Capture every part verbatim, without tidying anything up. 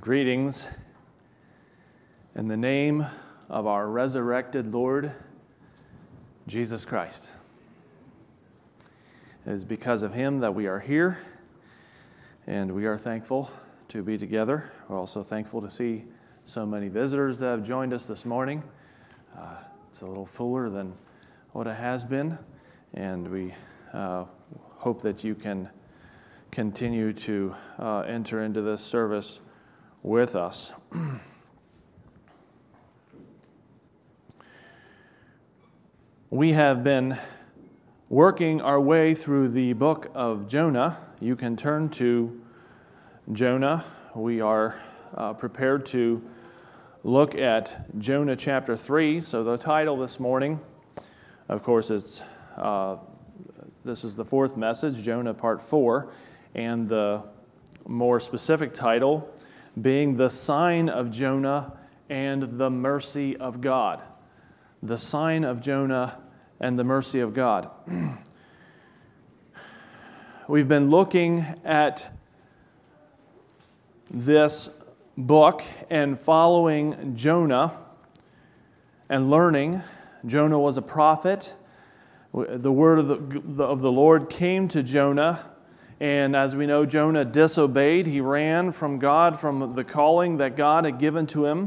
Greetings in the name of our resurrected Lord, Jesus Christ. It is because of Him that we are here, and we are thankful to be together. We're also thankful to see so many visitors that have joined us this morning. Uh, it's a little fuller than what it has been, and we uh, hope that you can continue to uh, enter into this service with us. We have been working our way through the book of Jonah. You can turn to Jonah. We are uh, prepared to look at Jonah chapter three. So the title this morning, of course, is uh, this is the fourth message, Jonah part four, and the more specific title being the sign of Jonah and the mercy of God. The sign of Jonah and the mercy of God. We've been looking at this book and following Jonah and learning. Jonah was a prophet. The word of the, of the Lord came to Jonah. And as we know, Jonah disobeyed. He ran from God, from the calling that God had given to him.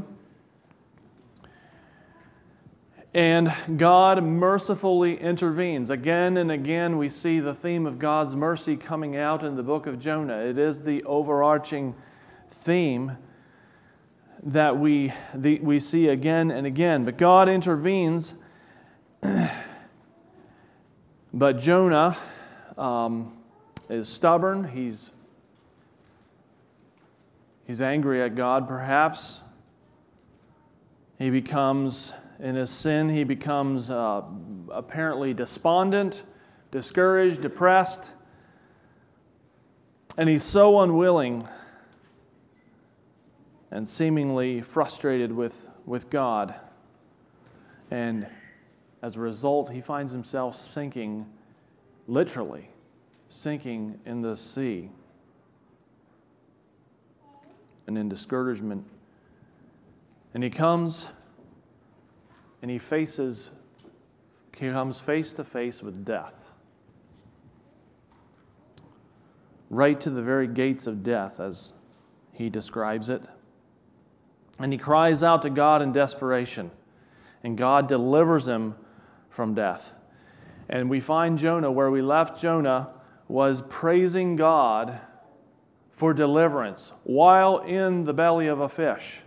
And God mercifully intervenes. Again and again, we see the theme of God's mercy coming out in the book of Jonah. It is the overarching theme that we, the, we see again and again. But God intervenes. But Jonah Um, is stubborn. He's he's angry at God, perhaps. He becomes, in his sin, he becomes uh, apparently despondent, discouraged, depressed, and he's so unwilling and seemingly frustrated with, with God. And as a result, he finds himself sinking, literally, sinking in the sea and in discouragement. And he comes and he faces, he comes face to face with death. Right to the very gates of death, as he describes it. And he cries out to God in desperation. And God delivers him from death. And we find Jonah where we left Jonah was praising God for deliverance while in the belly of a fish.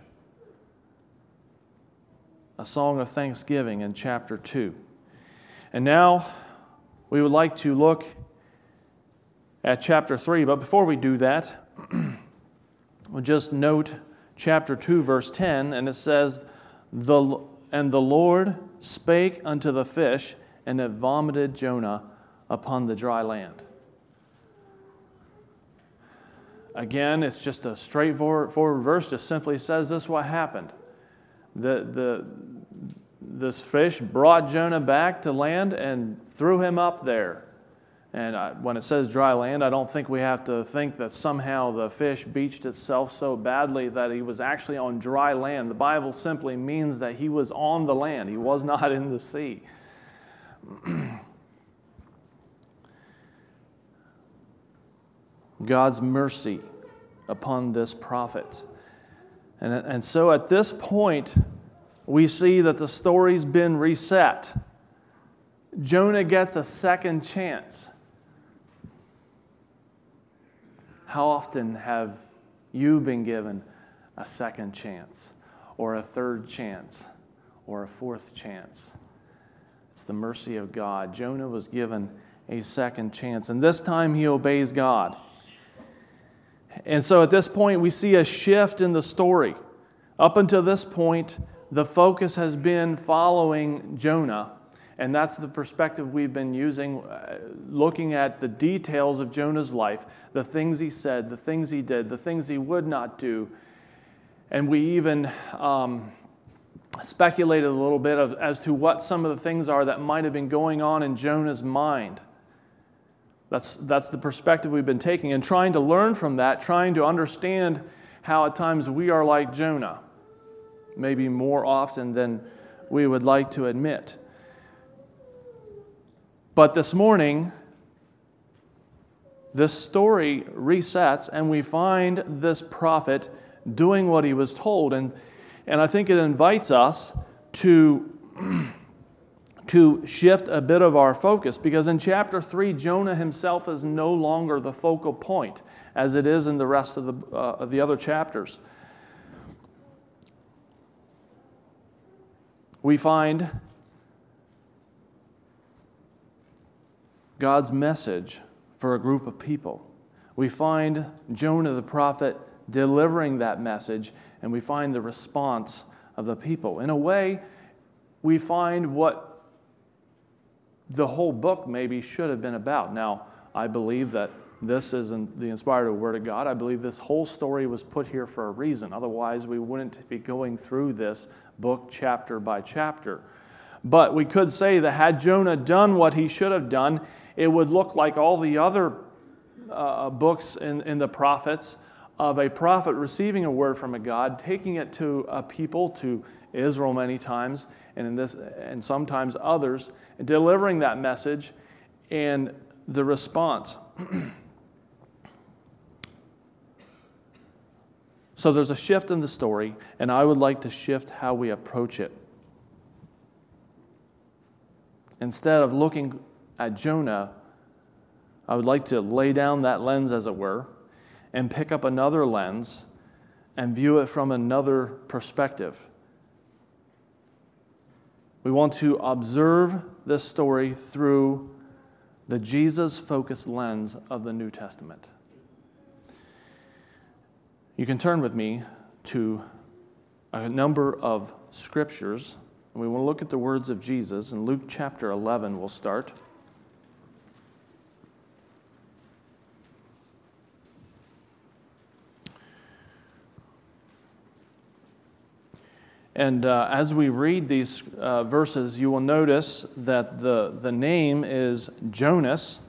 A song of thanksgiving in chapter two. And now we would like to look at chapter three. But before we do that, we'll just note chapter two, verse ten, and it says, "The and the Lord spake unto the fish, and it vomited Jonah upon the dry land." Again, it's just a straightforward forward verse. Just simply says this: what happened? The the this fish brought Jonah back to land and threw him up there. And I, when it says dry land, I don't think we have to think that somehow the fish beached itself so badly that he was actually on dry land. The Bible simply means that he was on the land. He was not in the sea. God's mercy upon this prophet. And, and so at this point, we see that the story's been reset. Jonah gets a second chance. How often have you been given a second chance, or a third chance, or a fourth chance? It's the mercy of God. Jonah was given a second chance, and this time he obeys God. And so at this point, we see a shift in the story. Up until this point, the focus has been following Jonah, and that's the perspective we've been using, uh, looking at the details of Jonah's life, the things he said, the things he did, the things he would not do. And we even um, speculated a little bit of, as to what some of the things are that might have been going on in Jonah's mind. That's, that's the perspective we've been taking, and trying to learn from that, trying to understand how at times we are like Jonah, maybe more often than we would like to admit. But this morning, this story resets, and we find this prophet doing what he was told. And, and I think it invites us to, to shift a bit of our focus, because in chapter three, Jonah himself is no longer the focal point, as it is in the rest of the, uh, of the other chapters. We find God's message for a group of people. We find Jonah the prophet delivering that message, and we find the response of the people. In a way, we find what the whole book maybe should have been about. Now, I believe that this isn't the inspired Word of God. I believe this whole story was put here for a reason. Otherwise, we wouldn't be going through this book chapter by chapter. But we could say that had Jonah done what he should have done, it would look like all the other uh, books in, in the prophets of a prophet receiving a word from a God, taking it to a people, to Israel many times, and in this, and sometimes others, and delivering that message and the response. So there's a shift in the story, and I would like to shift how we approach it. Instead of looking at Jonah, I would like to lay down that lens, as it were, and pick up another lens and view it from another perspective. We want to observe this story through the Jesus-focused lens of the New Testament. You can turn with me to a number of scriptures. We want to look at the words of Jesus. In Luke chapter eleven, we'll start. And uh, as we read these uh, verses, you will notice that the, the name is Jonas.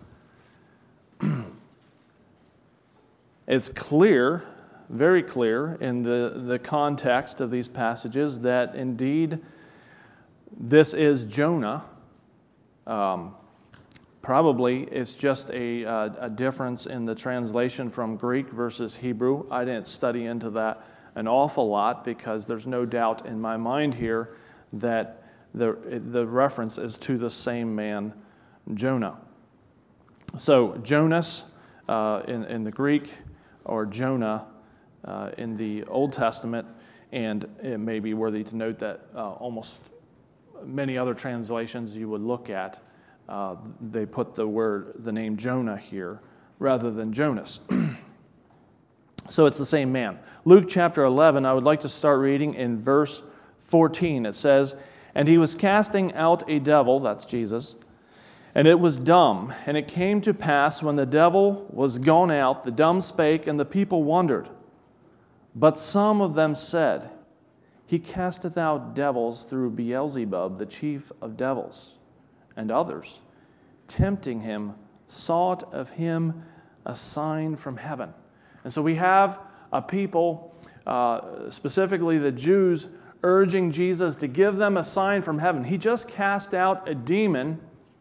It's clear, very clear in the, the context of these passages that indeed this is Jonah. Um, probably it's just a, a, a difference in the translation from Greek versus Hebrew. I didn't study into that an awful lot, because there's no doubt in my mind here that the, the reference is to the same man, Jonah. So Jonas uh, in, in the Greek, or Jonah uh, in the Old Testament, and it may be worthy to note that uh, almost many other translations you would look at, uh, they put the word, the name Jonah here rather than Jonas. So it's the same man. Luke chapter eleven, I would like to start reading in verse fourteen. It says, "And he was casting out a devil," that's Jesus, "and it was dumb. And it came to pass, when the devil was gone out, the dumb spake, and the people wondered. But some of them said, He casteth out devils through Beelzebub, the chief of devils. And others, tempting him, sought of him a sign from heaven." And so we have a people, uh, specifically the Jews, urging Jesus to give them a sign from heaven. He just cast out a demon,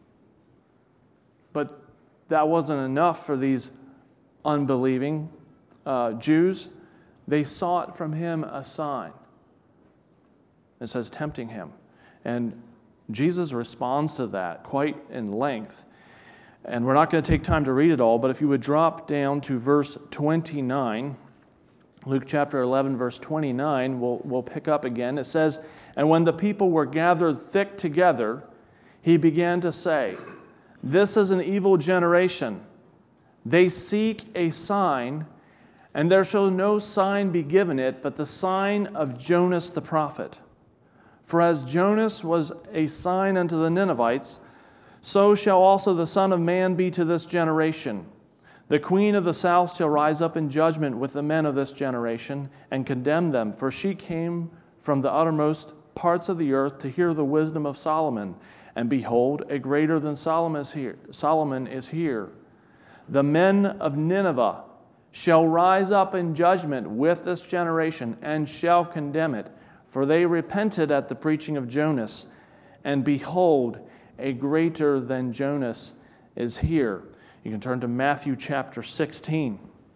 but that wasn't enough for these unbelieving uh, Jews. They sought from him a sign. It says tempting him. And Jesus responds to that quite in length. And we're not going to take time to read it all, but if you would drop down to verse twenty-nine, Luke chapter eleven, verse twenty-nine, we'll, we'll pick up again. It says, "And when the people were gathered thick together, he began to say, This is an evil generation. They seek a sign, and there shall no sign be given it, but the sign of Jonas the prophet. For as Jonas was a sign unto the Ninevites, so shall also the Son of Man be to this generation. The queen of the south shall rise up in judgment with the men of this generation, and condemn them, for she came from the uttermost parts of the earth to hear the wisdom of Solomon. And behold, a greater than Solomon is here. Solomon is here. The men of Nineveh shall rise up in judgment with this generation and shall condemn it. For they repented at the preaching of Jonas, and behold, a greater than Jonas is here. You can turn to Matthew chapter sixteen.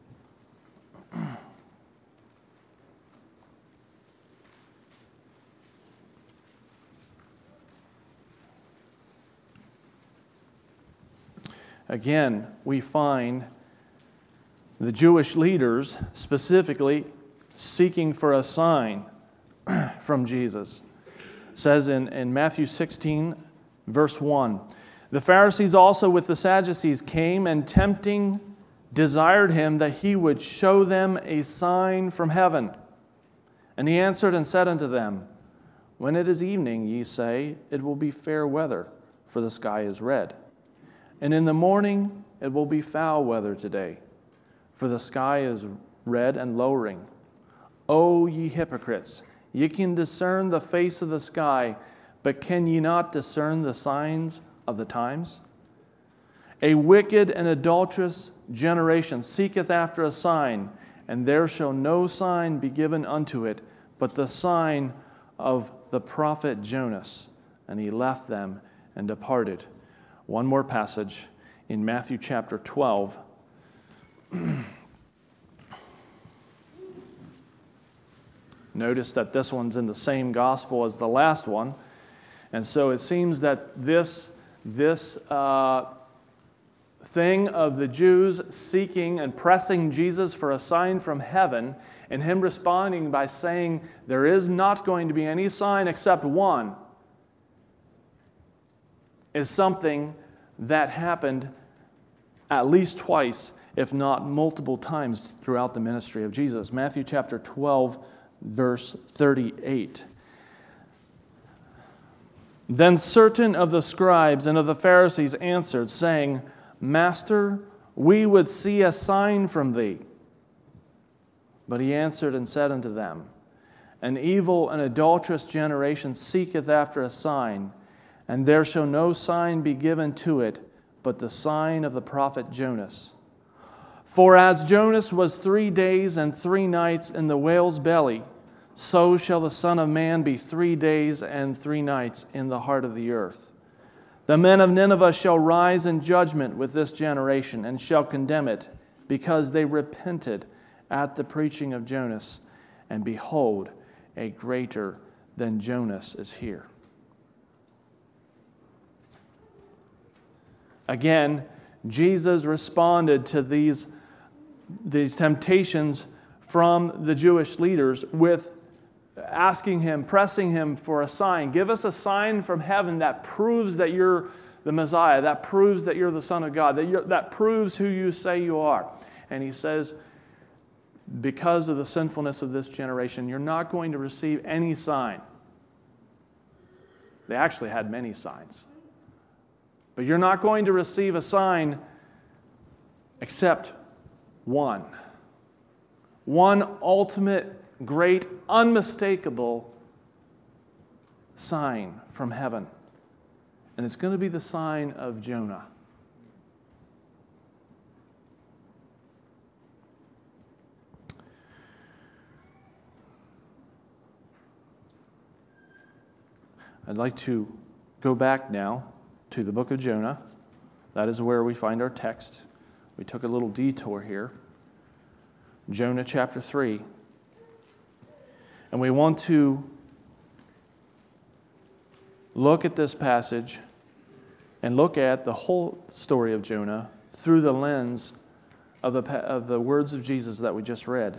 Again, we find the Jewish leaders specifically seeking for a sign from Jesus. It says in, in Matthew sixteen, verse one, the Pharisees also with the Sadducees came and tempting desired him that he would show them a sign from heaven. And he answered and said unto them, when it is evening, ye say, it will be fair weather, for the sky is red. And in the morning it will be foul weather today, for the sky is red and lowering. O ye hypocrites, ye can discern the face of the sky, but can ye not discern the signs of the times? A wicked and adulterous generation seeketh after a sign, and there shall no sign be given unto it, but the sign of the prophet Jonas. And he left them and departed. One more passage in Matthew chapter twelve. Notice that this one's in the same gospel as the last one. And so it seems that this, this uh, thing of the Jews seeking and pressing Jesus for a sign from heaven, and him responding by saying, there is not going to be any sign except one, is something that happened at least twice, if not multiple times throughout the ministry of Jesus. Matthew chapter twelve, verse thirty-eight. Then certain of the scribes and of the Pharisees answered, saying, Master, we would see a sign from thee. But he answered and said unto them, An evil and adulterous generation seeketh after a sign, and there shall no sign be given to it, but the sign of the prophet Jonas. For as Jonas was three days and three nights in the whale's belly, so shall the Son of Man be three days and three nights in the heart of the earth. The men of Nineveh shall rise in judgment with this generation, and shall condemn it, because they repented at the preaching of Jonas, and behold, a greater than Jonas is here. Again, Jesus responded to these, these temptations from the Jewish leaders with asking him, pressing him for a sign. Give us a sign from heaven that proves that you're the Messiah, that proves that you're the Son of God, that, you're, that proves who you say you are. And he says, because of the sinfulness of this generation, you're not going to receive any sign. They actually had many signs. But you're not going to receive a sign except one. One ultimate, great, unmistakable sign from heaven. And it's going to be the sign of Jonah. I'd like to go back now to the book of Jonah. That is where we find our text. We took a little detour here. Jonah chapter three. And we want to look at this passage and look at the whole story of Jonah through the lens of the, of the words of Jesus that we just read.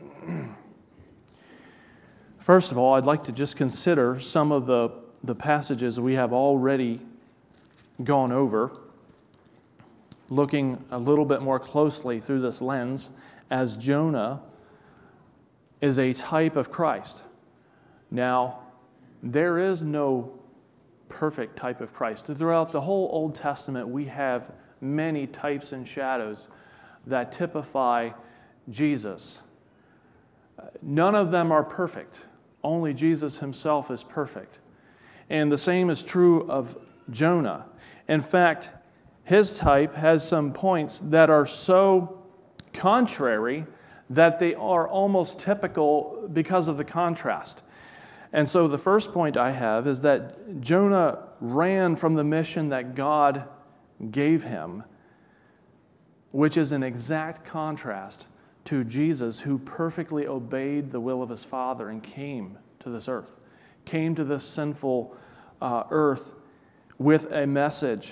First of all, I'd like to just consider some of the, the passages we have already gone over, looking a little bit more closely through this lens, as Jonah is a type of Christ. Now, there is no perfect type of Christ. Throughout the whole Old Testament, we have many types and shadows that typify Jesus. None of them are perfect. Only Jesus himself is perfect. And the same is true of Jonah. In fact, his type has some points that are so contrary that they are almost typical because of the contrast. And so the first point I have is that Jonah ran from the mission that God gave him, which is an exact contrast to Jesus, who perfectly obeyed the will of his Father and came to this earth, came to this sinful uh, earth with a message.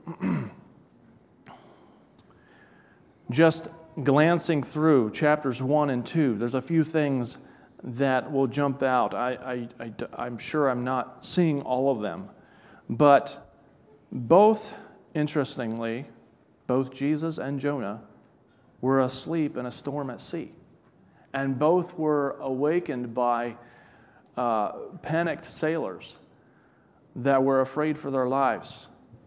Just glancing through chapters one and two, there's a few things that will jump out. I, I, I, I'm sure I'm not seeing all of them, but both, interestingly, both Jesus and Jonah were asleep in a storm at sea, and both were awakened by uh, panicked sailors that were afraid for their lives.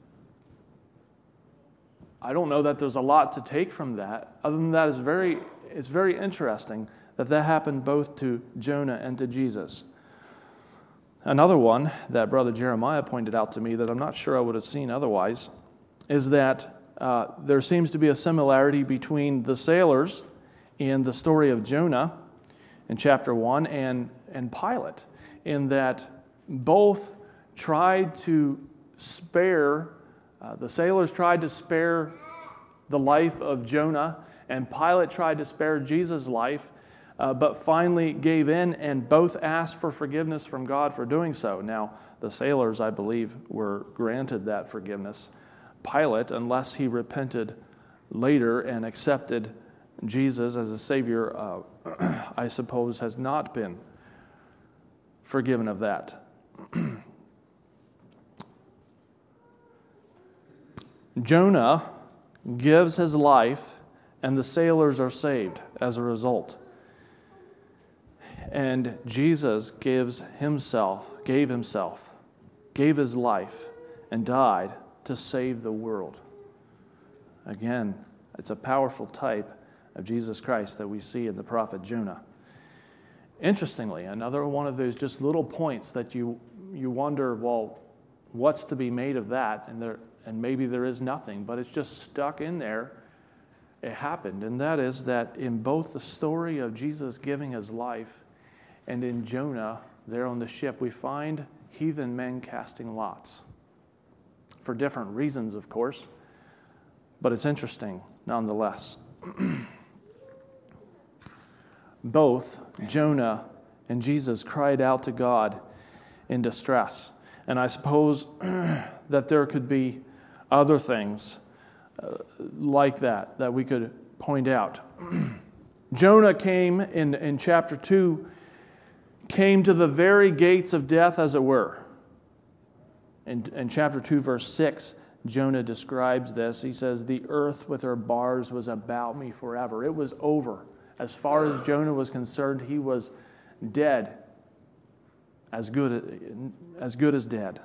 I don't know that there's a lot to take from that. Other than that, it's very, it's very interesting that that happened both to Jonah and to Jesus. Another one that Brother Jeremiah pointed out to me that I'm not sure I would have seen otherwise is that uh, there seems to be a similarity between the sailors in the story of Jonah in chapter one and, and Pilate, in that both tried to spare Uh, the sailors tried to spare the life of Jonah, and Pilate tried to spare Jesus' life, uh, but finally gave in, and both asked for forgiveness from God for doing so. Now, the sailors, I believe, were granted that forgiveness. Pilate, unless he repented later and accepted Jesus as a Savior, uh, I suppose has not been forgiven of that. Jonah gives his life, and the sailors are saved as a result. And Jesus gives himself, gave himself, gave his life, and died to save the world. Again, it's a powerful type of Jesus Christ that we see in the prophet Jonah. Interestingly, another one of those just little points that you you wonder, well, what's to be made of that? And there And maybe there is nothing, but it's just stuck in there. It happened. And that is that in both the story of Jesus giving his life and in Jonah there on the ship, we find heathen men casting lots. For different reasons, of course. But it's interesting nonetheless. Both Jonah and Jesus cried out to God in distress. And I suppose that there could be other things uh, like that that we could point out. Jonah came in, in chapter two, came to the very gates of death, as it were. In, in chapter two, verse six, Jonah describes this. He says, "The earth with her bars was about me forever." It was over. As far as Jonah was concerned, he was dead, as good, as good as dead.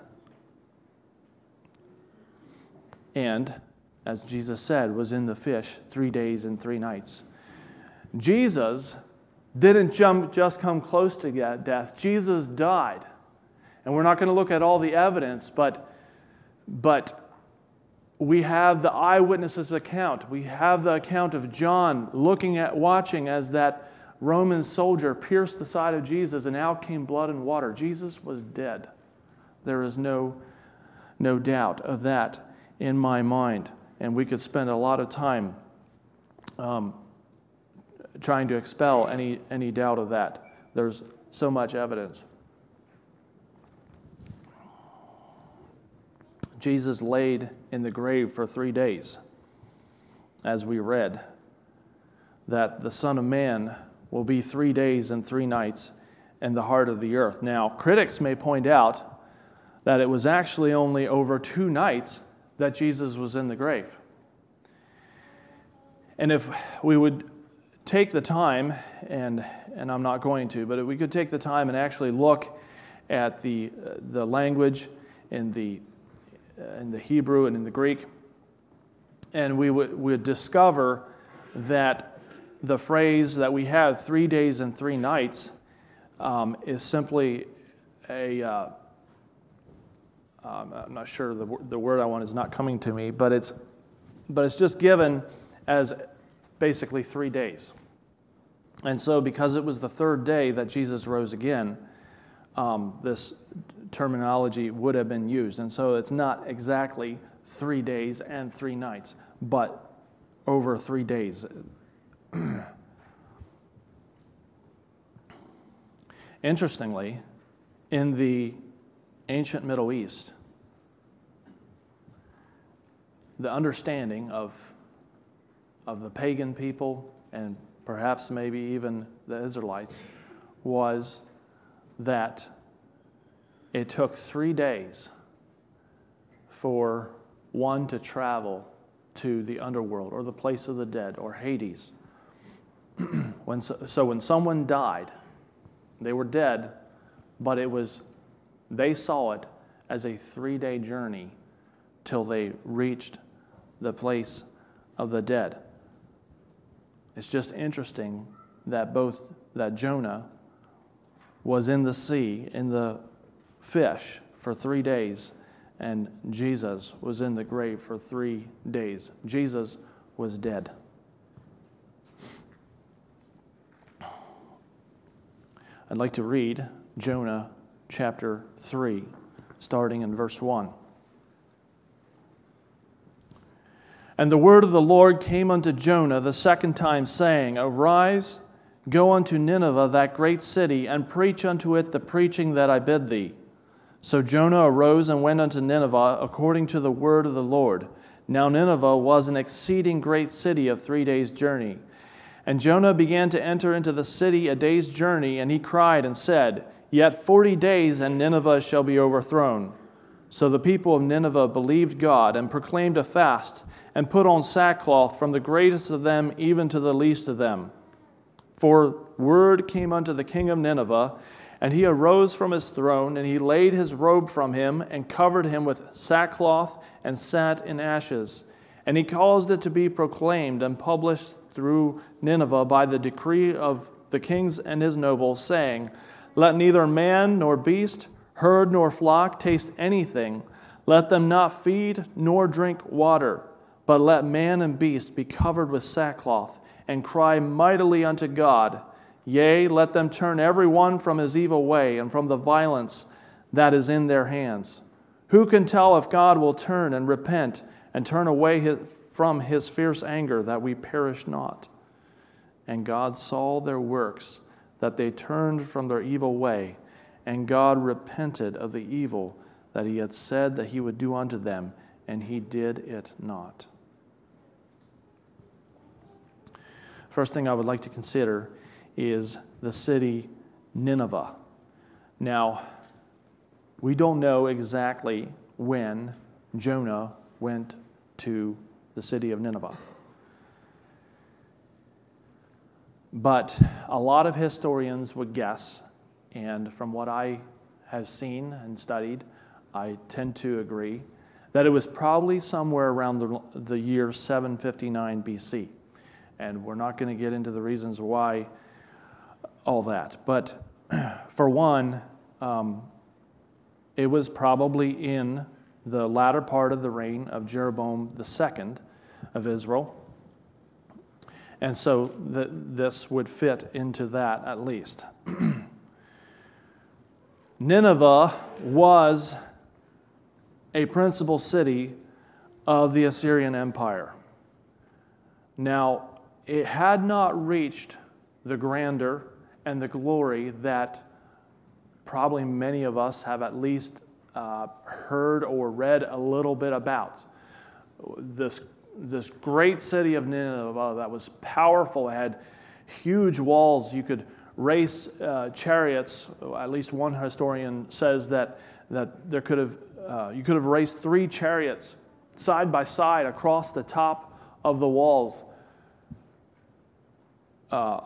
And, as Jesus said, was in the fish three days and three nights. Jesus didn't jump, just come close to death. Jesus died. And we're not going to look at all the evidence, but, but we have the eyewitnesses' account. We have the account of John looking at, watching as that Roman soldier pierced the side of Jesus, and out came blood and water. Jesus was dead. There is no, no doubt of that in my mind. And we could spend a lot of time um, trying to expel any, any doubt of that. There's so much evidence. Jesus laid in the grave for three days, as we read, that the Son of Man will be three days and three nights in the heart of the earth. Now, critics may point out that it was actually only over two nights that Jesus was in the grave. And if we would take the time, and and I'm not going to, but if we could take the time and actually look at the uh, the language in the uh, in the Hebrew and in the Greek, and we would would discover that the phrase that we have, three days and three nights, um, is simply a uh, Um, I'm not sure the the word I want is not coming to me, but it's but it's just given as basically three days. And so because it was the third day that Jesus rose again, um, this terminology would have been used. And so it's not exactly three days and three nights, but over three days. Interestingly, in the ancient Middle East, the understanding of, of the pagan people and perhaps maybe even the Israelites was that it took three days for one to travel to the underworld or the place of the dead or Hades. when so, so when someone died, they were dead, but it was they saw it as a three-day journey till they reached the place of the dead. It's just interesting that both that Jonah was in the sea, in the fish for three days, and Jesus was in the grave for three days. Jesus was dead. I'd like to read Jonah chapter three, starting in verse one. And the word of the Lord came unto Jonah the second time, saying, Arise, go unto Nineveh, that great city, and preach unto it the preaching that I bid thee. So Jonah arose and went unto Nineveh according to the word of the Lord. Now Nineveh was an exceeding great city of three days' journey. And Jonah began to enter into the city a day's journey, and he cried and said, Yet forty days, and Nineveh shall be overthrown. So the people of Nineveh believed God, and proclaimed a fast, and put on sackcloth from the greatest of them even to the least of them. For word came unto the king of Nineveh, and he arose from his throne, and he laid his robe from him, and covered him with sackcloth, and sat in ashes. And he caused it to be proclaimed and published through Nineveh by the decree of the kings and his nobles, saying, Let neither man nor beast, herd nor flock taste anything. Let them not feed nor drink water, but let man and beast be covered with sackcloth, and cry mightily unto God. Yea, let them turn every one from his evil way, and from the violence that is in their hands. Who can tell if God will turn and repent, and turn away his, from his fierce anger, that we perish not? And God saw their works, that they turned from their evil way, and God repented of the evil that he had said that he would do unto them, and he did it not. First thing I would like to consider is the city Nineveh. Now, we don't know exactly when Jonah went to the city of Nineveh. But a lot of historians would guess, and from what I have seen and studied, I tend to agree, that it was probably somewhere around the, the year seven fifty-nine B C. And we're not going to get into the reasons why all that. But for one, um, it was probably in the latter part of the reign of Jeroboam the second of Israel. And so the, this would fit into that at least. Nineveh was a principal city of the Assyrian Empire. Now, it had not reached the grandeur and the glory that probably many of us have at least uh, heard or read a little bit about. This, this great city of Nineveh that was powerful, it had huge walls. You could race uh, chariots. At least one historian says that, that there could have uh, you could have raced three chariots side by side across the top of the walls. Uh,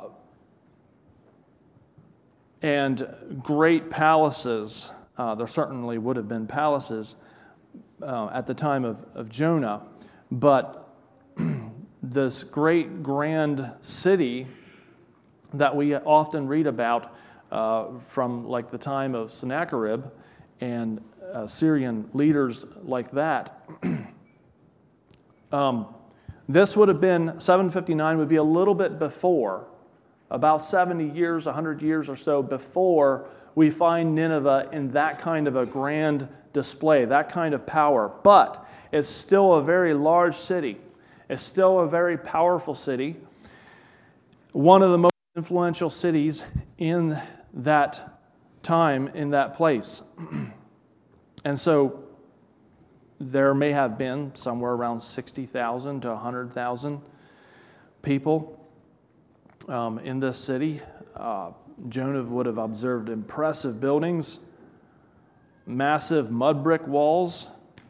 and great palaces. Uh, there certainly would have been palaces uh, at the time of, of Jonah, but this great grand city that we often read about uh, from like the time of Sennacherib and uh, Syrian leaders like that, um, This would have been, seven fifty-nine would be a little bit before, about seventy years, one hundred years or so before we find Nineveh in that kind of a grand display, that kind of power. But it's still a very large city. It's still a very powerful city. One of the most influential cities in that time, in that place. And so there may have been somewhere around sixty thousand to one hundred thousand people um, in this city. Uh, Jonah would have observed impressive buildings, massive mud brick walls,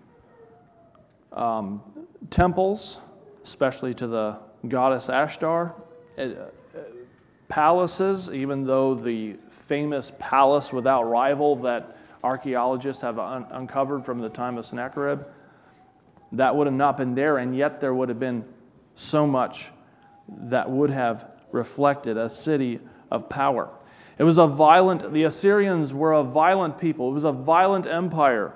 um, temples, especially to the goddess Ashtar, uh, palaces, even though the famous palace without rival that archaeologists have un- uncovered from the time of Sennacherib, that would have not been there, and yet there would have been so much that would have reflected a city of power. It was a violent, the Assyrians were a violent people. It was a violent empire.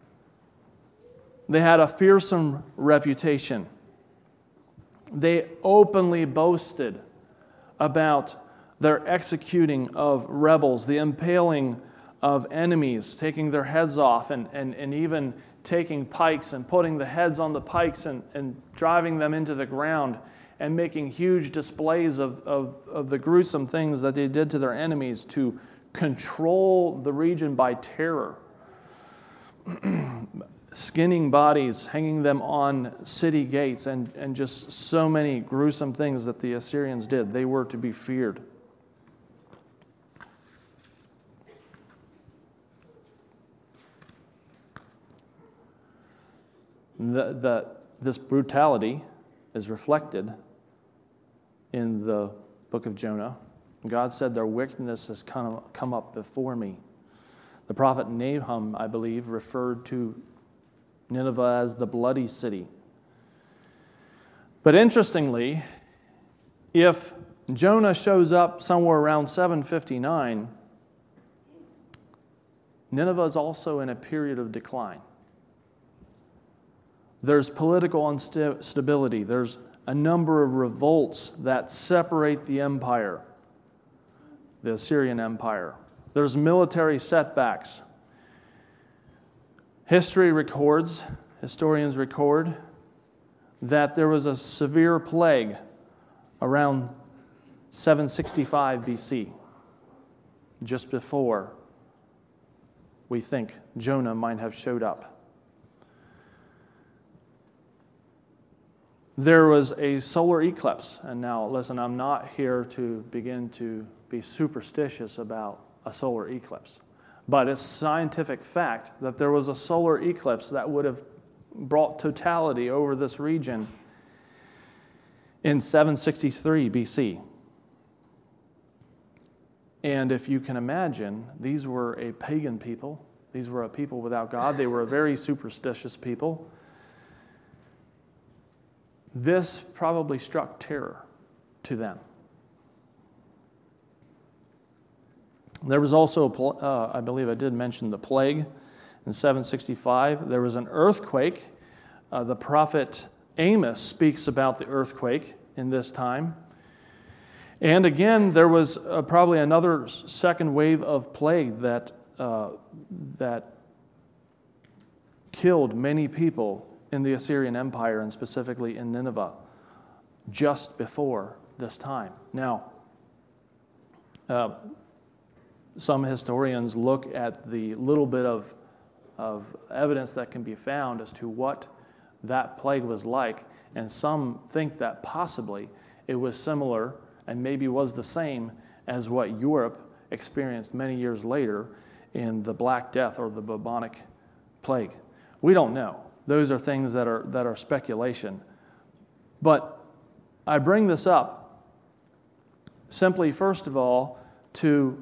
They had a fearsome reputation. They openly boasted about their executing of rebels, the impaling of enemies, taking their heads off, and, and, and even taking pikes and putting the heads on the pikes and, and driving them into the ground, and making huge displays of, of, of the gruesome things that they did to their enemies to control the region by terror. Skinning bodies, hanging them on city gates, and, and just so many gruesome things that the Assyrians did. They were to be feared. The, the, this brutality is reflected in the book of Jonah. God said, their wickedness has come, come up before me. The prophet Nahum, I believe, referred to Nineveh as the bloody city. But interestingly, if Jonah shows up somewhere around seven fifty-nine, Nineveh is also in a period of decline. There's political instability. There's a number of revolts that separate the empire, the Assyrian Empire. There's military setbacks. History records, historians record, that there was a severe plague around seven sixty-five B C, just before we think Jonah might have showed up. There was a solar eclipse, and now listen, I'm not here to begin to be superstitious about a solar eclipse, but it's scientific fact that there was a solar eclipse that would have brought totality over this region in seven sixty-three B C. And if you can imagine, these were a pagan people. These were a people without God. They were a very superstitious people. This probably struck terror to them. There was also, uh, I believe I did mention the plague in seven sixty-five. There was an earthquake. Uh, the prophet Amos speaks about the earthquake in this time. And again, there was uh, probably another second wave of plague that uh, that killed many people in the Assyrian Empire, and specifically in Nineveh, just before this time. Now, uh, some historians look at the little bit of, of evidence that can be found as to what that plague was like, and some think that possibly it was similar and maybe was the same as what Europe experienced many years later in the Black Death or the bubonic plague. We don't know. Those are things that are that are speculation. But I bring this up simply, first of all, to,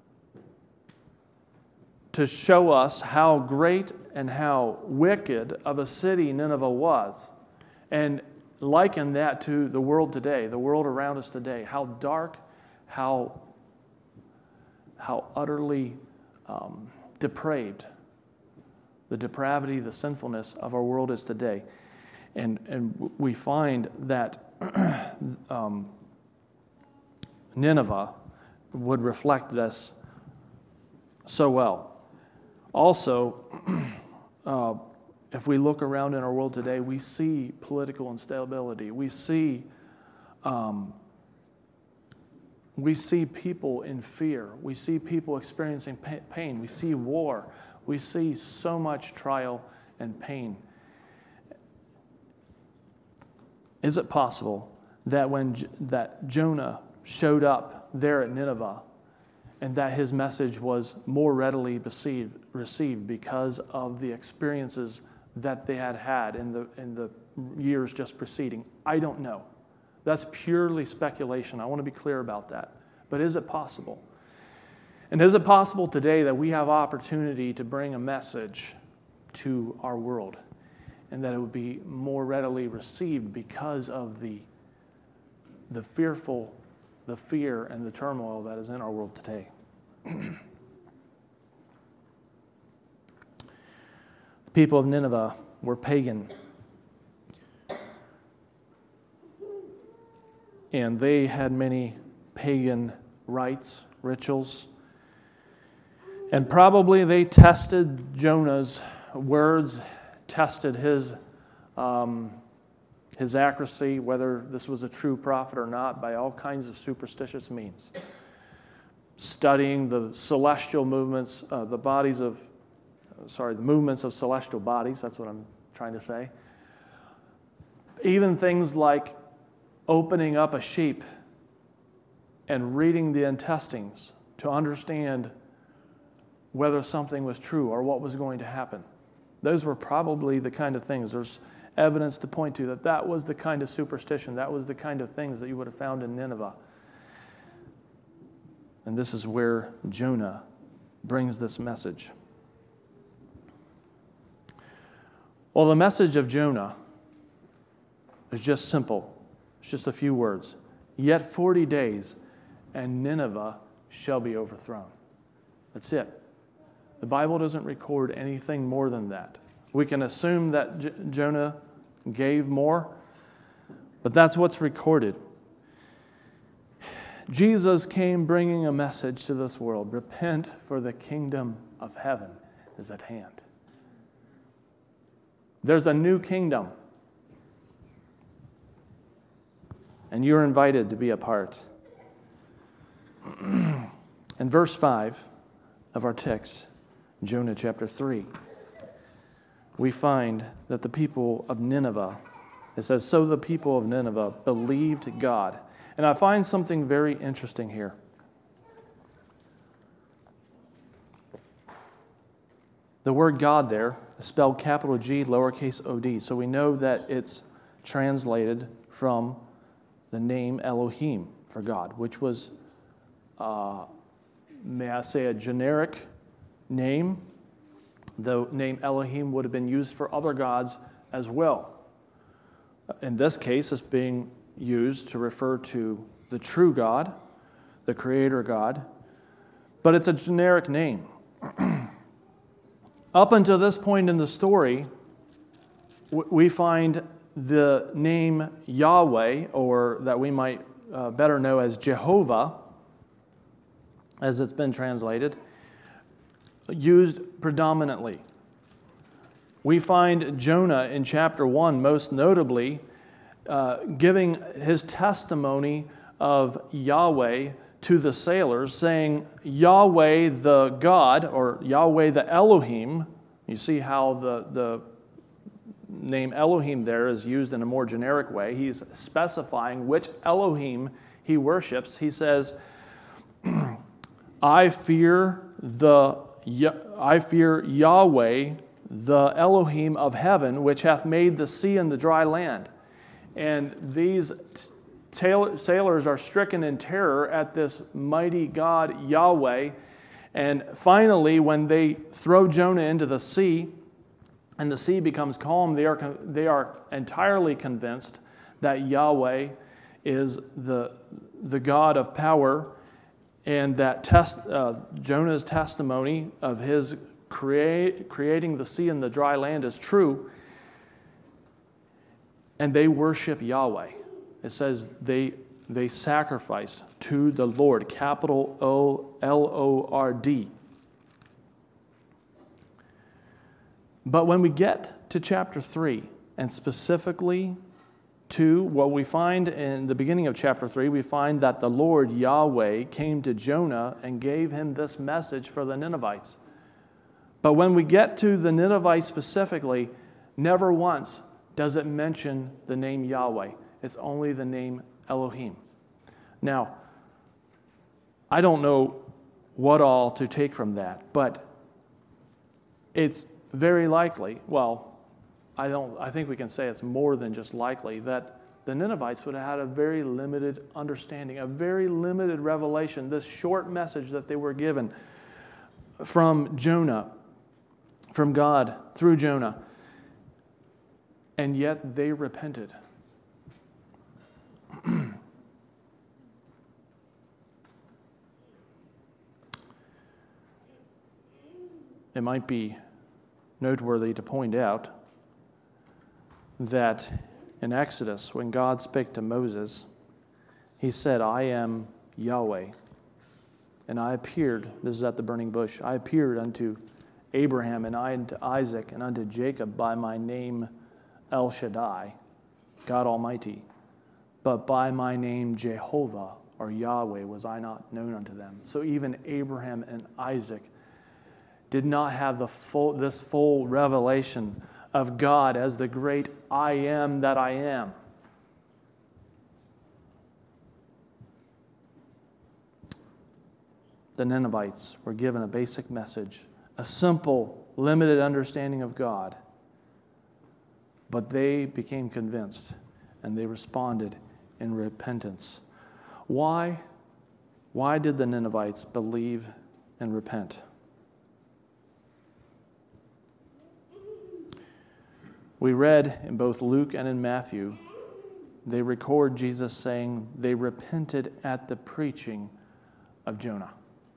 to show us how great and how wicked of a city Nineveh was, and liken that to the world today, the world around us today, how dark, how, how utterly um, depraved the depravity, the sinfulness of our world is today. And, and we find that um, Nineveh would reflect this so well. Also, uh, if we look around in our world today, we see political instability. We see, um, we see people in fear. We see people experiencing pain. We see war. We see so much trial and pain. Is it possible that when that Jonah showed up there at Nineveh, and that his message was more readily received, received because of the experiences that they had had in the in the years just preceding? I don't know. That's purely speculation. I want to be clear about that. But is it possible? And is it possible today that we have opportunity to bring a message to our world, and that it would be more readily received because of the the fearful, the fear and the turmoil that is in our world today? The people of Nineveh were pagan, and they had many pagan rites, rituals, and probably they tested Jonah's words, tested his um, his accuracy, whether this was a true prophet or not, by all kinds of superstitious means. Studying the celestial movements, uh, the bodies of, sorry, the movements of celestial bodies, that's what I'm trying to say. Even things like opening up a sheep and reading the intestines to understand whether something was true or what was going to happen. Those were probably the kind of things. There's evidence to point to that that was the kind of superstition, that was the kind of things that you would have found in Nineveh. And this is where Jonah brings this message. Well, the message of Jonah is just simple. It's just a few words. Yet forty days, and Nineveh shall be overthrown. That's it. The Bible doesn't record anything more than that. We can assume that J- Jonah gave more, but that's what's recorded. Jesus came bringing a message to this world. Repent, for the kingdom of heaven is at hand. There's a new kingdom, and you're invited to be a part. In verse five of our text, Jonah chapter three, we find that the people of Nineveh, it says, so the people of Nineveh believed God. And I find something very interesting here. The word God there is spelled capital G, lowercase o d. So we know that it's translated from the name Elohim for God, which was, uh, may I say, a generic name. The name Elohim would have been used for other gods as well. In this case, it's being used to refer to the true God, the Creator God, but it's a generic name. Up until this point in the story, we find the name Yahweh, or that we might uh, better know as Jehovah, as it's been translated, used predominantly. We find Jonah in chapter one, most notably, uh, giving his testimony of Yahweh to the sailors, saying, Yahweh the God, or Yahweh the Elohim. You see how the, the name Elohim there is used in a more generic way. He's specifying which Elohim he worships. He says, I fear the I fear Yahweh, the Elohim of heaven, which hath made the sea and the dry land. And these t- sailors are stricken in terror at this mighty God, Yahweh. And finally, when they throw Jonah into the sea, and the sea becomes calm, they are, they are entirely convinced that Yahweh is the, the God of power, and that test, uh, Jonah's testimony of his create, creating the sea and the dry land is true. and they worship Yahweh. It says they they sacrificed to the Lord, capital O L O R D. But when we get to chapter three, and specifically to what we find in the beginning of chapter three, we find that the Lord Yahweh came to Jonah and gave him this message for the Ninevites. But when we get to the Ninevites specifically, never once does it mention the name Yahweh. It's only the name Elohim. Now, I don't know what all to take from that, but it's very likely, well, I don't. I think we can say it's more than just likely, that the Ninevites would have had a very limited understanding, a very limited revelation, this short message that they were given from Jonah, from God through Jonah, and yet they repented. It might be noteworthy to point out that in Exodus, when God spake to Moses, he said, I am Yahweh. And I appeared, this is at the burning bush, I appeared unto Abraham and unto Isaac and unto Jacob by my name El Shaddai, God Almighty. But by my name Jehovah, or Yahweh, was I not known unto them. So even Abraham and Isaac did not have the full, this full revelation of God as the great I am that I am. The Ninevites were given a basic message, a simple, limited understanding of God. But they became convinced, and they responded in repentance. Why? Why did the Ninevites believe and repent? We read in both Luke and in Matthew, they record Jesus saying they repented at the preaching of Jonah.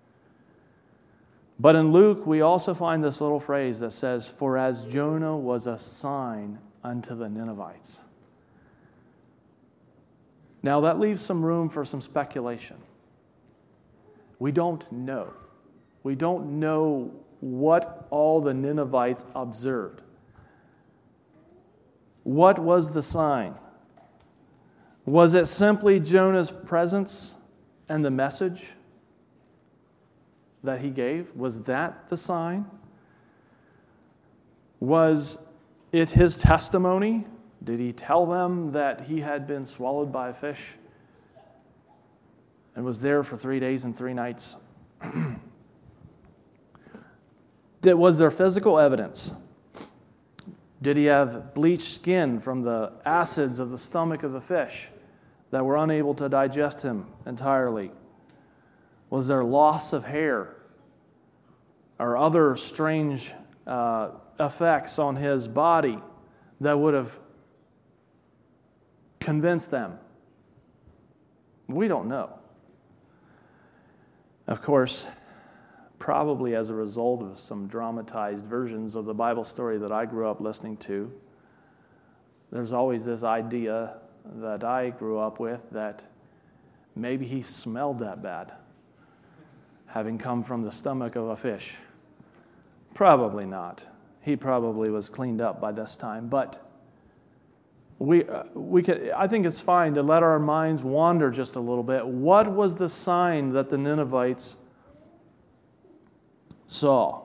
But in Luke, we also find this little phrase that says, for as Jonah was a sign unto the Ninevites. Now that leaves some room for some speculation. We don't know. We don't know what all the Ninevites observed. What was the sign? Was it simply Jonah's presence and the message that he gave? Was that the sign? Was it his testimony? Did he tell them that he had been swallowed by a fish and was there for three days and three nights? Did, was there physical evidence? Did he have bleached skin from the acids of the stomach of the fish that were unable to digest him entirely? Was there loss of hair or other strange uh, effects on his body that would have convinced them? We don't know. Of course, probably as a result of some dramatized versions of the Bible story that I grew up listening to, there's always this idea that I grew up with that maybe he smelled that bad, having come from the stomach of a fish. Probably not. He probably was cleaned up by this time, but we uh, we could, I think it's fine to let our minds wander just a little bit. What was the sign that the Ninevites saw?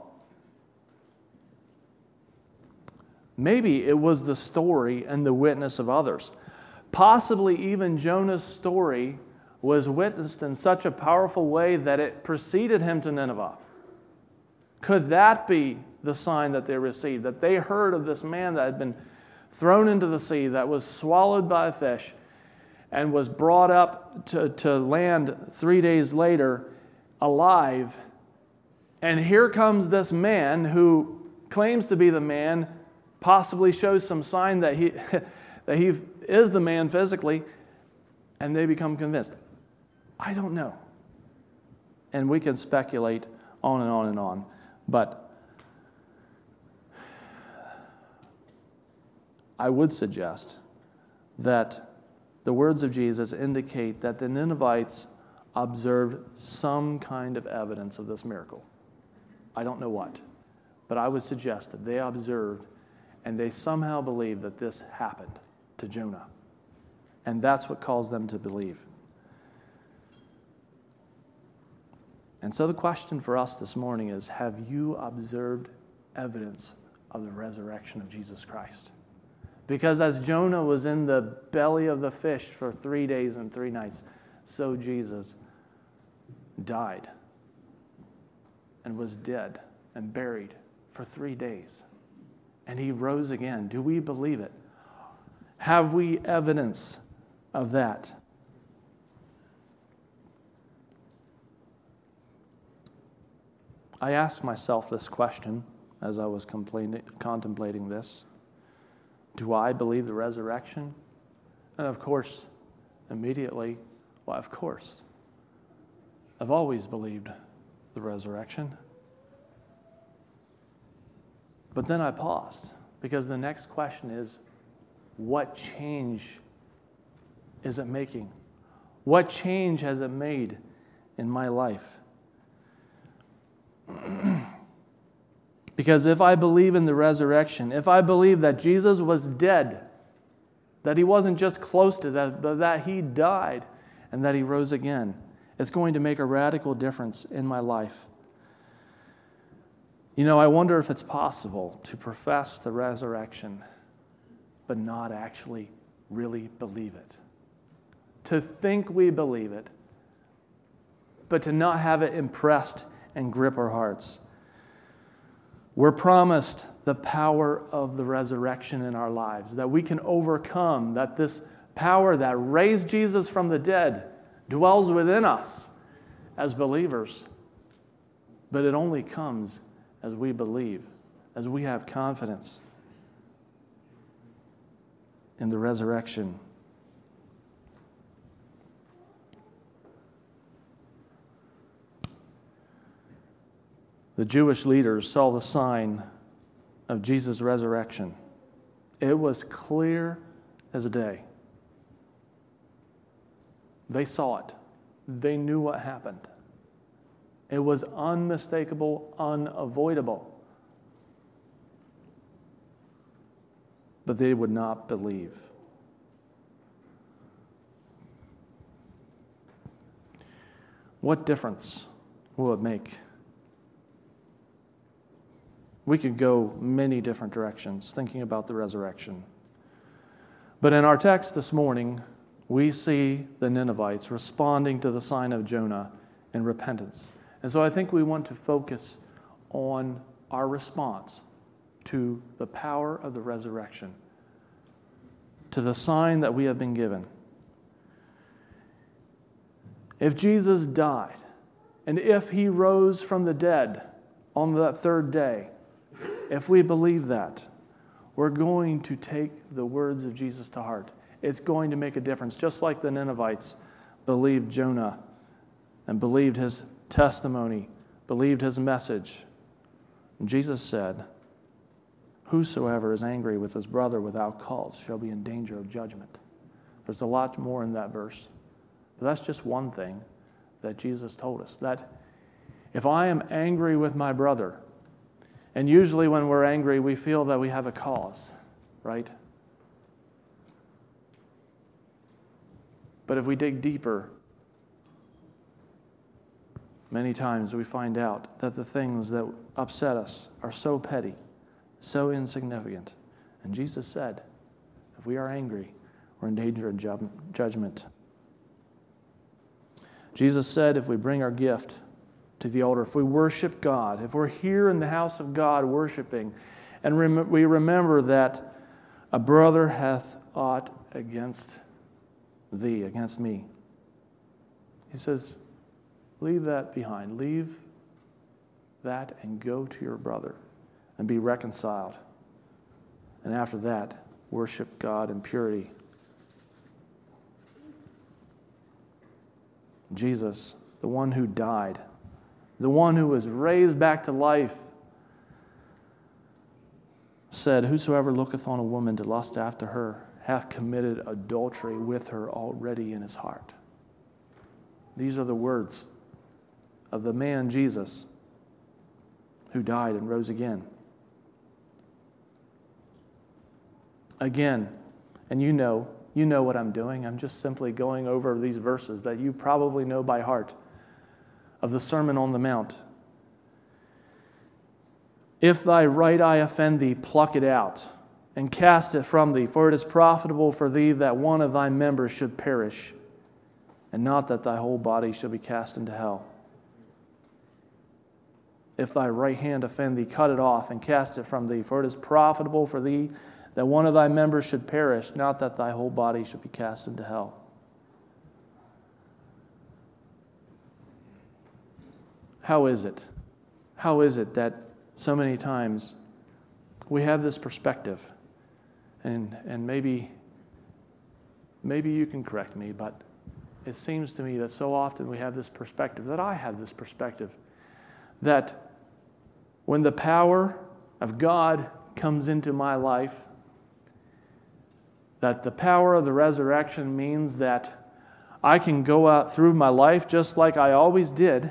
Maybe it was the story and the witness of others. Possibly even Jonah's story was witnessed in such a powerful way that it preceded him to Nineveh. Could that be the sign that they received? That they heard of this man that had been thrown into the sea, that was swallowed by a fish, and was brought up to, to land three days later alive. And here comes this man who claims to be the man, possibly shows some sign that he that he is the man physically, and they become convinced. I don't know. And we can speculate on and on and on. But I would suggest that the words of Jesus indicate that the Ninevites observed some kind of evidence of this miracle. I don't know what, but I would suggest that they observed and they somehow believed that this happened to Jonah. And that's what caused them to believe. And so the question for us this morning is, have you observed evidence of the resurrection of Jesus Christ? Because as Jonah was in the belly of the fish for three days and three nights, so Jesus died and was dead and buried for three days. And he rose again. Do we believe it? Have we evidence of that? I asked myself this question as I was contemplating this. Do I believe the resurrection? And of course, immediately, well, of course. I've always believed the resurrection. But then I paused, because the next question is, what change is it making? What change has it made in my life? Because if I believe in the resurrection, if I believe that Jesus was dead, that he wasn't just close to that, but that he died and that he rose again, it's going to make a radical difference in my life. You know, I wonder if it's possible to profess the resurrection but not actually really believe it. To think we believe it, but to not have it impressed and grip our hearts. We're promised the power of the resurrection in our lives, that we can overcome, that this power that raised Jesus from the dead dwells within us as believers. But it only comes as we believe, as we have confidence in the resurrection. The Jewish leaders saw the sign of Jesus' resurrection. It was clear as day. They saw it. They knew what happened. It was unmistakable, unavoidable. But they would not believe. What difference will it make? We could go many different directions thinking about the resurrection. But in our text this morning, we see the Ninevites responding to the sign of Jonah in repentance. And so I think we want to focus on our response to the power of the resurrection, to the sign that we have been given. If Jesus died, and if he rose from the dead on that third day, if we believe that, we're going to take the words of Jesus to heart. It's going to make a difference, just like the Ninevites believed Jonah and believed his testimony, believed his message. And Jesus said, "Whosoever is angry with his brother without cause shall be in danger of judgment." There's a lot more in that verse. But that's just one thing that Jesus told us, that if I am angry with my brother, and usually when we're angry, we feel that we have a cause, right? But if we dig deeper, many times we find out that the things that upset us are so petty, so insignificant. And Jesus said, if we are angry, we're in danger of ju- judgment. Jesus said, if we bring our gift to the altar, if we worship God, if we're here in the house of God worshiping, and rem- we remember that a brother hath aught against thee, against me. He says, leave that behind. Leave that and go to your brother and be reconciled. And after that, worship God in purity. Jesus, the one who died, the one who was raised back to life, said, whosoever looketh on a woman to lust after her hath committed adultery with her already in his heart. These are the words of the man Jesus who died and rose again. Again, and you know, you know what I'm doing. I'm just simply going over these verses that you probably know by heart of the Sermon on the Mount. If thy right eye offend thee, pluck it out and cast it from thee, for it is profitable for thee that one of thy members should perish, and not that thy whole body shall be cast into hell. If thy right hand offend thee, cut it off and cast it from thee, for it is profitable for thee that one of thy members should perish, not that thy whole body should be cast into hell. How is it? How is it that so many times we have this perspective? And and maybe maybe you can correct me, but it seems to me that so often we have this perspective, that I have this perspective, that when the power of God comes into my life, that the power of the resurrection means that I can go out through my life just like I always did,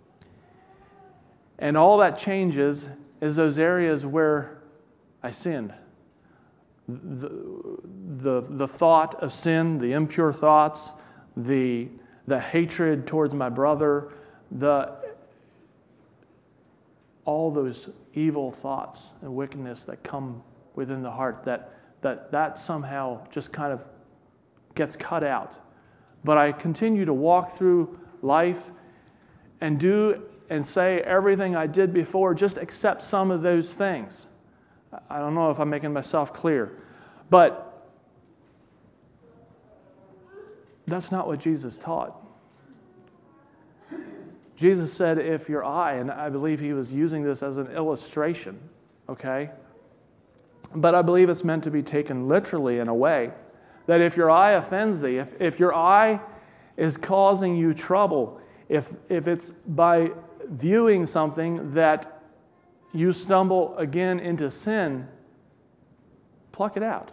and all that changes is those areas where I sinned. The, the, the thought of sin, the impure thoughts, the, the hatred towards my brother, the all those evil thoughts and wickedness that come within the heart, that that that somehow just kind of gets cut out. But I continue to walk through life and do and say everything I did before, just accept some of those things. I don't know if I'm making myself clear, but that's not what Jesus taught. Jesus said, if your eye, and I believe he was using this as an illustration, okay? But I believe it's meant to be taken literally in a way that if your eye offends thee, if, if your eye is causing you trouble, if, if it's by viewing something that you stumble again into sin, pluck it out.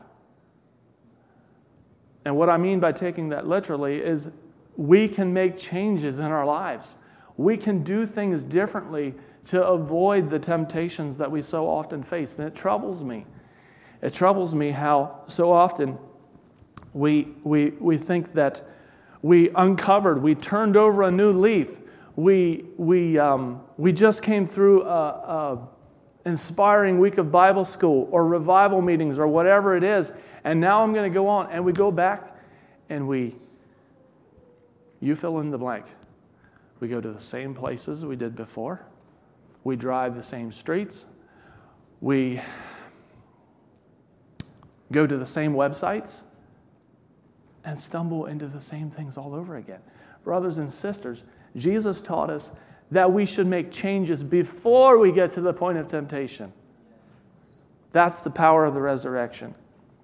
And what I mean by taking that literally is we can make changes in our lives. We can do things differently to avoid the temptations that we so often face. And it troubles me. It troubles me how so often we, we, we think that we uncovered, we turned over a new leaf. We, we, um, we just came through a, a inspiring week of Bible school or revival meetings or whatever it is, and now I'm going to go on. And we go back and we, you fill in the blank. We go to the same places we did before. We drive the same streets. We go to the same websites and stumble into the same things all over again. Brothers and sisters, Jesus taught us that we should make changes before we get to the point of temptation. That's the power of the resurrection.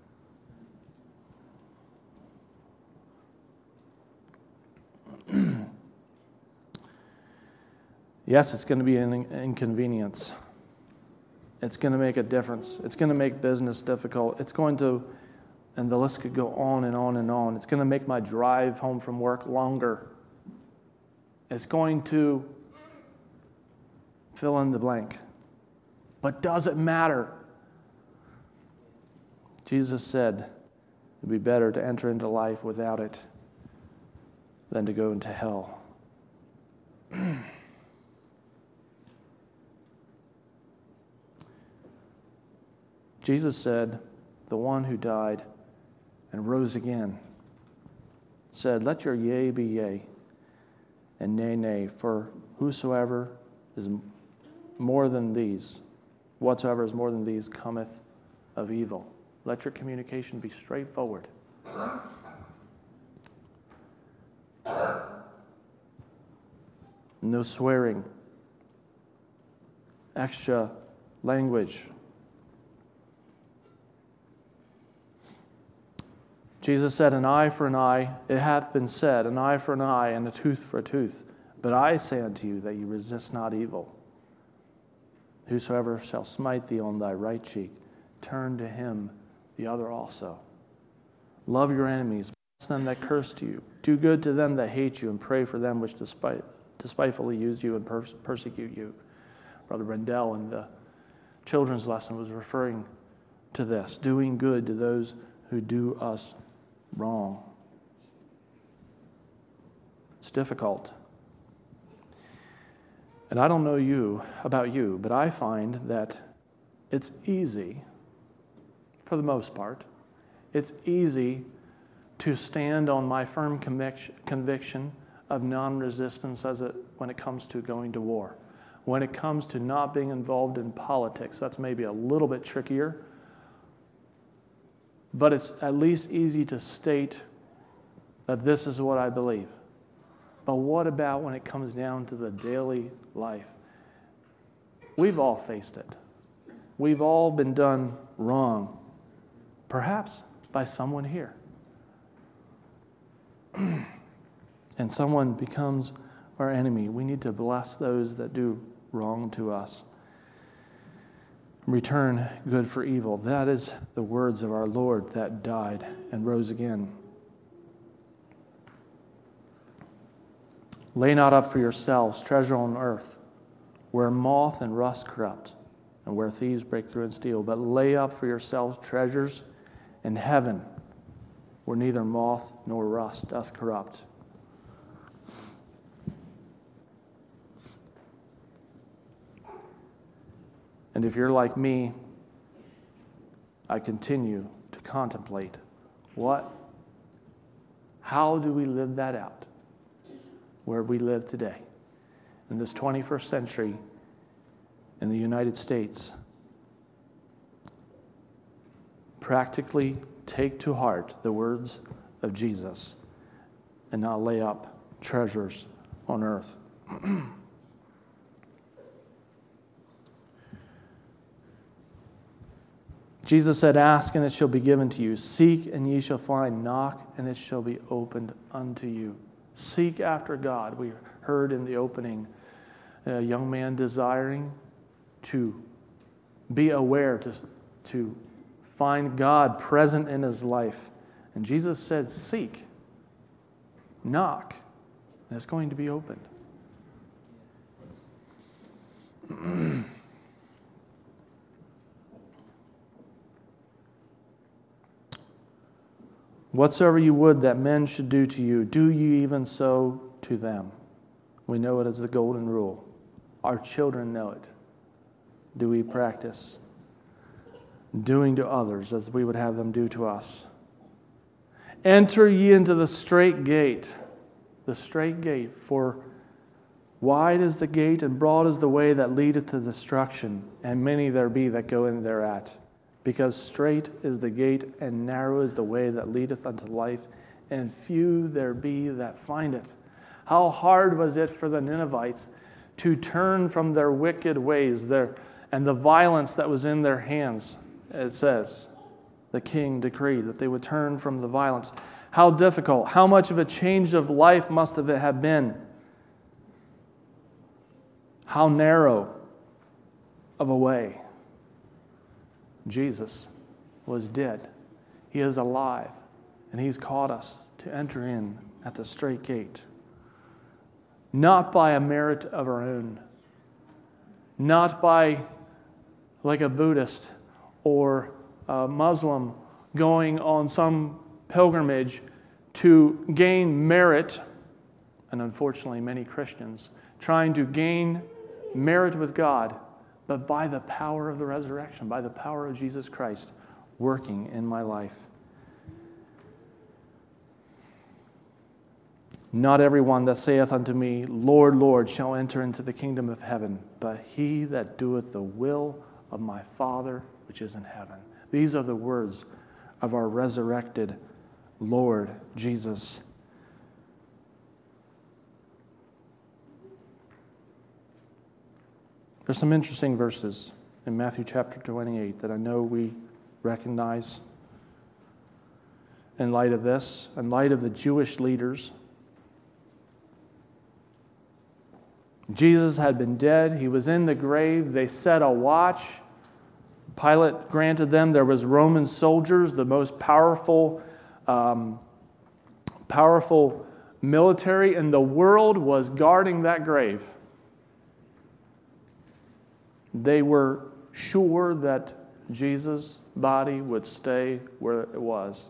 Yes, it's going to be an inconvenience. It's going to make a difference. It's going to make business difficult. It's going to, and the list could go on and on and on. It's going to make my drive home from work longer. It's going to fill in the blank. But does it matter? Jesus said it would be better to enter into life without it than to go into hell. Jesus said, the one who died and rose again, said, let your yea be yea, and nay, nay, for whosoever is more than these, whatsoever is more than these cometh of evil. Let your communication be straightforward. No swearing, extra language. Jesus said, an eye for an eye, it hath been said, an eye for an eye, and a tooth for a tooth. But I say unto you that you resist not evil. Whosoever shall smite thee on thy right cheek, turn to him the other also. Love your enemies. Bless them that curse you. Do good to them that hate you, and pray for them which despite, despitefully use you and pers- persecute you. Brother Rendell in the children's lesson was referring to this, doing good to those who do us wrong. It's difficult. And I don't know you about you, but I find that it's easy, for the most part, it's easy to stand on my firm conviction, conviction of non-resistance as it, when it comes to going to war. When it comes to not being involved in politics, that's maybe a little bit trickier, but it's at least easy to state that this is what I believe. But what about when it comes down to the daily life? We've all faced it. We've all been done wrong, perhaps by someone here. And someone becomes our enemy. We need to bless those that do wrong to us. Return good for evil. That is the words of our Lord that died and rose again. Lay not up for yourselves treasure on earth, where moth and rust corrupt, and where thieves break through and steal, but lay up for yourselves treasures in heaven, where neither moth nor rust doth corrupt. And if you're like me, I continue to contemplate what, how do we live that out where we live today in this twenty-first century in the United States? Practically take to heart the words of Jesus and not lay up treasures on earth. Jesus said, ask and it shall be given to you. Seek and ye shall find. Knock and it shall be opened unto you. Seek after God. We heard in the opening a young man desiring to be aware, to, to find God present in his life. And Jesus said, seek, knock, and it's going to be opened. Whatsoever you would that men should do to you, do ye even so to them. We know it as the golden rule. Our children know it. Do we practice doing to others as we would have them do to us? Enter ye into the strait gate. The strait gate, for wide is the gate and broad is the way that leadeth to destruction, and many there be that go in thereat. Because strait is the gate, and narrow is the way that leadeth unto life, and few there be that find it. How hard was it for the Ninevites to turn from their wicked ways their, and the violence that was in their hands, it says. The king decreed that they would turn from the violence. How difficult, how much of a change of life must it have been? How narrow of a way. Jesus was dead. He is alive, and he's called us to enter in at the strait gate. Not by a merit of our own. Not by, like a Buddhist or a Muslim, going on some pilgrimage to gain merit, and unfortunately many Christians, trying to gain merit with God, but by the power of the resurrection, by the power of Jesus Christ working in my life. Not everyone that saith unto me, Lord, Lord, shall enter into the kingdom of heaven, but he that doeth the will of my Father which is in heaven. These are the words of our resurrected Lord Jesus. There's some interesting verses in Matthew chapter twenty-eight that I know we recognize in light of this, in light of the Jewish leaders. Jesus had been dead. He was in the grave. They set a watch. Pilate granted them. There was Roman soldiers, the most powerful um, powerful military, and the world was guarding that grave. They were sure that Jesus' body would stay where it was.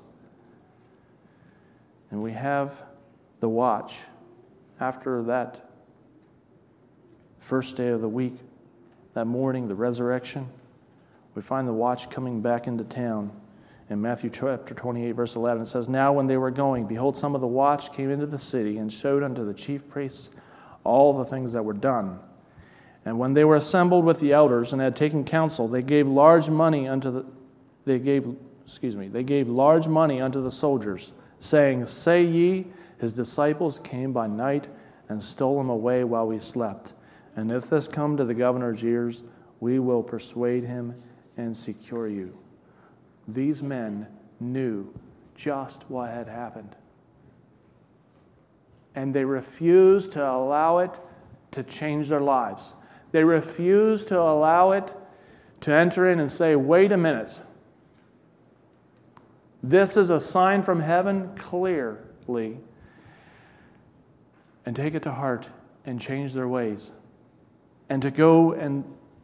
And we have the watch after that first day of the week, that morning, the resurrection. We find the watch coming back into town. In Matthew chapter twenty-eight, verse eleven, it says, "Now when they were going, behold, some of the watch came into the city and showed unto the chief priests all the things that were done. And when they were assembled with the elders and had taken counsel, they gave large money unto the they gave excuse me they gave large money unto the soldiers, saying, Say ye, his disciples came by night and stole him away while we slept. And if this come to the governor's ears, we will persuade him and secure you." These men knew just what had happened. And they refused to allow it to change their lives. They refused to allow it to enter in and say, wait a minute. This is a sign from heaven clearly. And take it to heart and change their ways. And to go and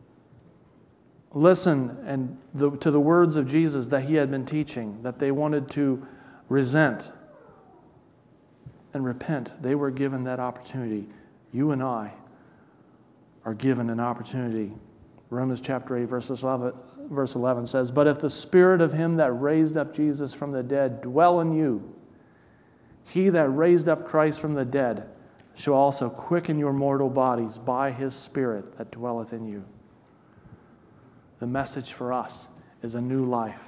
listen and the, to the words of Jesus that he had been teaching, that they wanted to resent and repent. They were given that opportunity. You and I are given an opportunity. Romans chapter eight, verse eleven, verse eleven says, "But if the spirit of him that raised up Jesus from the dead dwell in you, he that raised up Christ from the dead shall also quicken your mortal bodies by his Spirit that dwelleth in you." The message for us is a new life.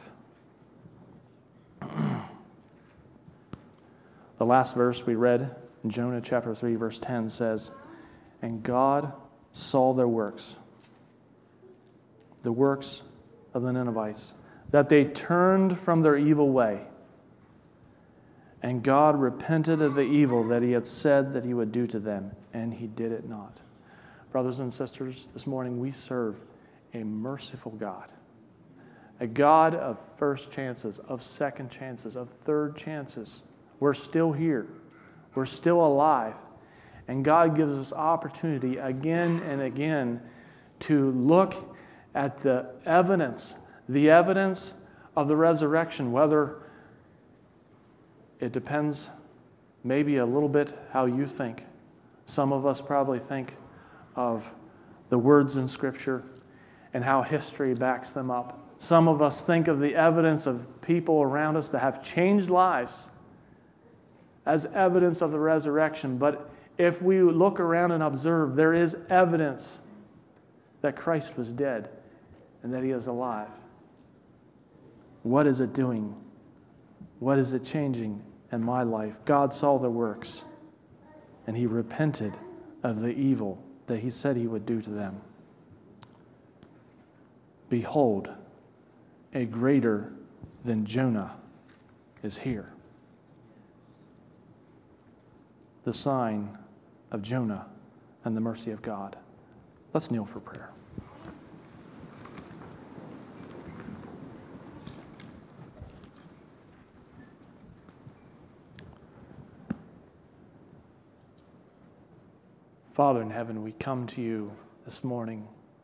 The last verse we read in Jonah chapter three, verse ten says, "And God saw their works," the works of the Ninevites, "that they turned from their evil way. And God repented of the evil that he had said that he would do to them, and he did it not." Brothers and sisters, this morning we serve a merciful God, a God of first chances, of second chances, of third chances. We're still here. We're still alive. And God gives us opportunity again and again to look at the evidence, the evidence of the resurrection, whether it depends maybe a little bit how you think. Some of us probably think of the words in Scripture and how history backs them up. Some of us think of the evidence of people around us that have changed lives as evidence of the resurrection. But if we look around and observe, there is evidence that Christ was dead and that he is alive. What is it doing? What is it changing in my life? God saw the works, and he repented of the evil that he said he would do to them. Behold, a greater than Jonah is here. The sign of Jonah and the mercy of God. Let's kneel for prayer. Father in heaven, we come to you this morning.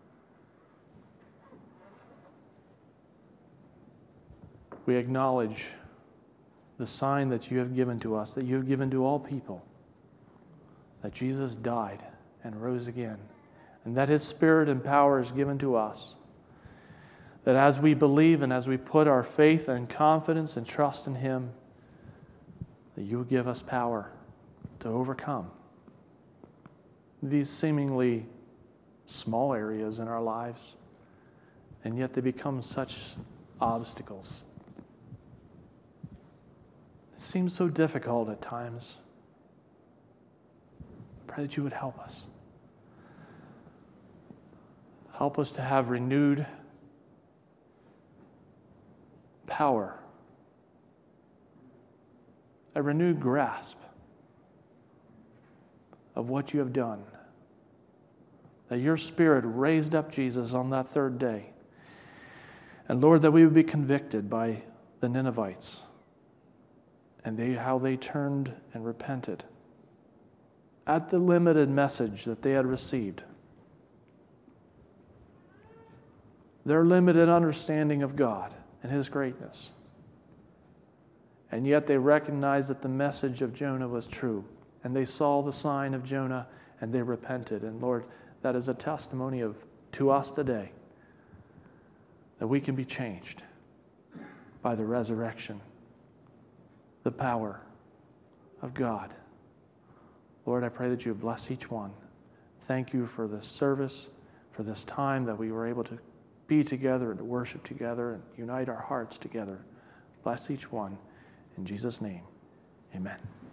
We acknowledge the sign that you have given to us, that you have given to all people, that Jesus died and rose again, and that his Spirit and power is given to us. That as we believe and as we put our faith and confidence and trust in him, that you will give us power to overcome these seemingly small areas in our lives, and yet they become such obstacles. It seems so difficult at times. I pray that you would help us. Help us to have renewed power, a renewed grasp of what you have done. That your Spirit raised up Jesus on that third day. And Lord, that we would be convicted by the Ninevites and they, how they turned and repented at the limited message that they had received. Their limited understanding of God and His greatness. And yet they recognized that the message of Jonah was true. And they saw the sign of Jonah and they repented. And Lord, that is a testimony of to us today that we can be changed by the resurrection, the power of God. Lord, I pray that you bless each one. Thank you for this service, for this time that we were able to be together and to worship together and unite our hearts together. Bless each one. In Jesus' name, amen.